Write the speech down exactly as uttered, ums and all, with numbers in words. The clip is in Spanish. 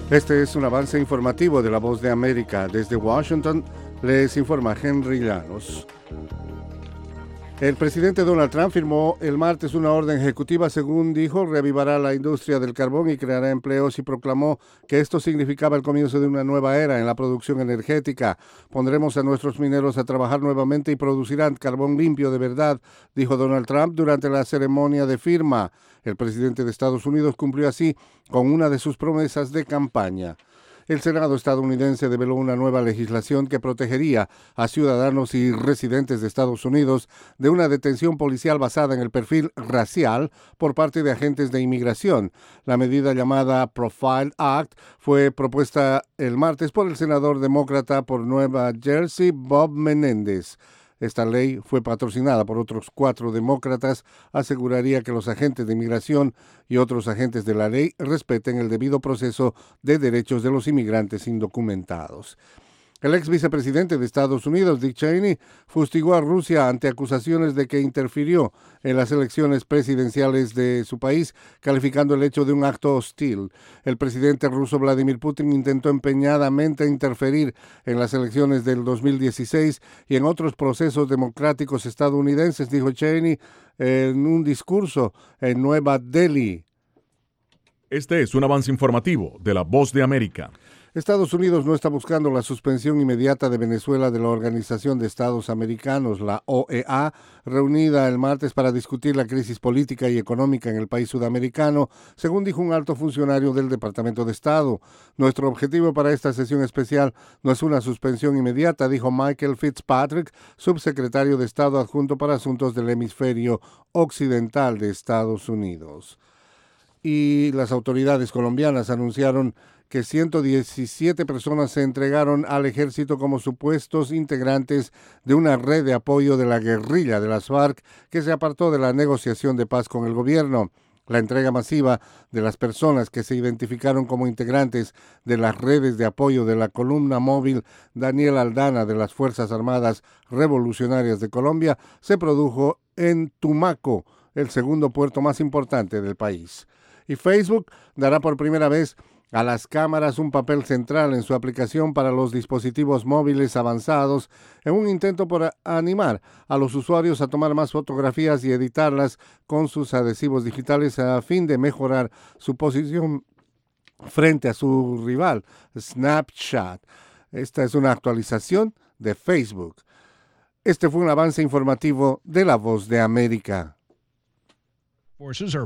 Este es un avance informativo de La Voz de América. Desde Washington les informa Henry Llanos. El presidente Donald Trump firmó el martes una orden ejecutiva, según dijo, reavivará la industria del carbón y creará empleos, y proclamó que esto significaba el comienzo de una nueva era en la producción energética. Pondremos a nuestros mineros a trabajar nuevamente y producirán carbón limpio de verdad, dijo Donald Trump durante la ceremonia de firma. El presidente de Estados Unidos cumplió así con una de sus promesas de campaña. El Senado estadounidense develó una nueva legislación que protegería a ciudadanos y residentes de Estados Unidos de una detención policial basada en el perfil racial por parte de agentes de inmigración. La medida, llamada Profile Act, fue propuesta el martes por el senador demócrata por Nueva Jersey, Bob Menéndez. Esta ley fue patrocinada por otros cuatro demócratas. Aseguraría que los agentes de inmigración y otros agentes de la ley respeten el debido proceso de derechos de los inmigrantes indocumentados. El ex vicepresidente de Estados Unidos, Dick Cheney, fustigó a Rusia ante acusaciones de que interfirió en las elecciones presidenciales de su país, calificando el hecho de un acto hostil. El presidente ruso Vladimir Putin intentó empeñadamente interferir en las elecciones del dos mil dieciséis y en otros procesos democráticos estadounidenses, dijo Cheney en un discurso en Nueva Delhi. Este es un avance informativo de La Voz de América. Estados Unidos no está buscando la suspensión inmediata de Venezuela de la Organización de Estados Americanos, la O E A, reunida el martes para discutir la crisis política y económica en el país sudamericano, según dijo un alto funcionario del Departamento de Estado. Nuestro objetivo para esta sesión especial no es una suspensión inmediata, dijo Michael Fitzpatrick, subsecretario de Estado adjunto para asuntos del hemisferio occidental de Estados Unidos. Y las autoridades colombianas anunciaron que ciento diecisiete personas se entregaron al ejército como supuestos integrantes de una red de apoyo de la guerrilla de las FARC que se apartó de la negociación de paz con el gobierno. La entrega masiva de las personas que se identificaron como integrantes de las redes de apoyo de la columna móvil Daniel Aldana de las Fuerzas Armadas Revolucionarias de Colombia se produjo en Tumaco, el segundo puerto más importante del país. Y Facebook dará por primera vez a las cámaras un papel central en su aplicación para los dispositivos móviles avanzados, en un intento por animar a los usuarios a tomar más fotografías y editarlas con sus adhesivos digitales a fin de mejorar su posición frente a su rival, Snapchat. Esta es una actualización de Facebook. Este fue un avance informativo de La Voz de América.